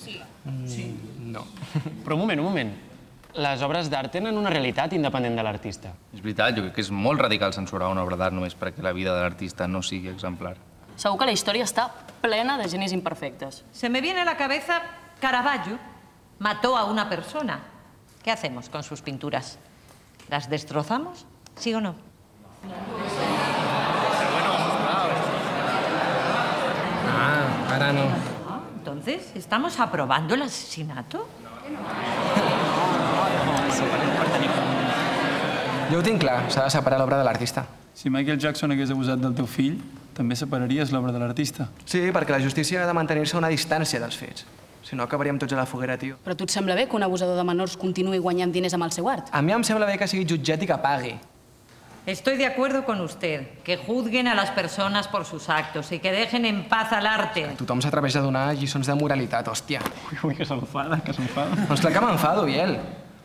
No. Però un moment. Les obres d'art tenen una realitat independent de l'artista. És veritat, jo crec que és molt radical censurar una obra d'art només perquè la vida de l'artista no sigui exemplar. Segur que la història està plena de genis imperfectes. Se me viene a la cabeza Caravaggio. Mató a una persona. ¿Qué hacemos con sus pinturas? ¿Las destrozamos? ¿Sí o no? Ara no. Entonces, ¿estamos aprobando el asesinato? Jo ho tinc clar, s'ha de separar l'obra de l'artista. Si Michael Jackson hagués abusat del teu fill, també separaries l'obra de l'artista. Sí, perquè la justícia ha de mantenir-se a una distància dels fets. Si no, acabaríem tots a la foguera, tio. Però a tu et sembla bé que un abusador de menors continuï guanyant diners amb el seu art? A mi em sembla bé que sigui jutjat i que pagui. Estoy de acuerdo con usted. Que juzguen a las personas por sus actos y que dejen en paz al arte. Tothom s'atreveix a donar lliçons de moralitat, hòstia. Ui, que s'enfada. Doncs clar que m'enfado, Biel.